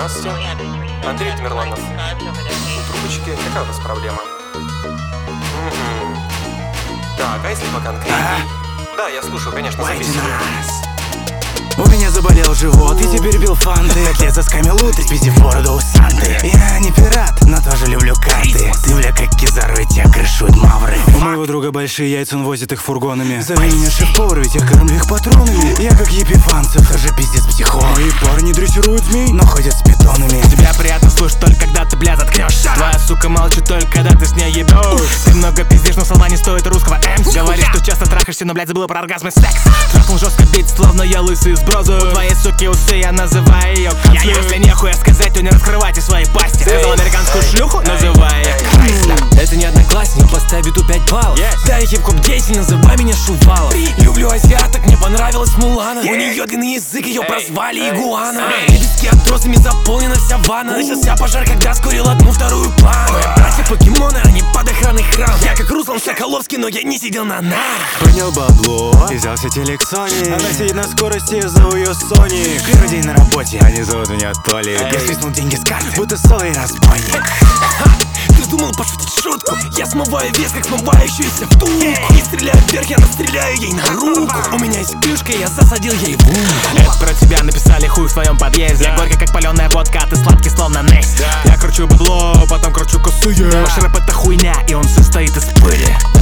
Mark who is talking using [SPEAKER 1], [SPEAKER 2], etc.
[SPEAKER 1] Здравствуйте. Андрей Тамерланов. У трубочки. Какая у вас проблема? Так, а если поконкретней? Да, я слушаю, конечно, записываю.
[SPEAKER 2] У меня заболел живот, и теперь пил фанты. Котлет за скамелу, ты спиздив бороду у Санты. Я не пират, но тоже люблю карты. Ты, бля, как кизару, и тебя крышуют мавры. У моего друга большие яйца, он возит их фургонами. Зови меня шеф-повар, ведь я кормлю их патронами. Я как Епифанцев, тоже пиздец психолог. Мои парни дрессируют змей, но ходят с питонами.
[SPEAKER 3] Тебя приятно слушать только когда ты, бля, заткнешься. Твоя сука молчит только когда ты с ней ебешь. Ты много пиздишь, но слова не стоит русского МС. Говоришь, что часто трахаешься, но, блядь, забыла про оргазм и секс. Трахнул жестко бить, словно я лысый с браза. У твоей суки усы, я называю ее канцлер. Если нехуя сказать, то не раскрывайте свои пасти. Сказал американскую шлюху, называя ее Крайслер. Это не одноклассник, поставь биту 5 баллов. Дай хип-хоп деятель, называй меня Шувалов. Люблю азиаток, мне понравилась Мулана. У нее длинный язык, ее прозвали игуана. Лепестки оттросами заполнена вся ванна. Начался пожар, когда скурил одну вторую плану. Братья покемоны, они под охраной храм. Я как Руслан Соколовский, но я не сидел на нар.
[SPEAKER 2] Поднял бабло и взялся телек Sony. Она сидит на скорости, я зову ее Сони. Первый день на работе, они зовут меня Толи. Я свистнул деньги с карты, будто солый разбойник.
[SPEAKER 3] Ты думал пошутить шутку? Я смываю вес, как смывающуюся втулку. Не стреляю вверх, я настреляю ей на руку. У меня есть клюшка, я засадил ей в ум. Это про тебя написали хуй в твоем подъезде. Я горький, как паленая водка, а ты сладкий, словно Несси. Я кручу бабло, потом кручу косые. Ваш рэп это хуйня, и он состоит из пыли.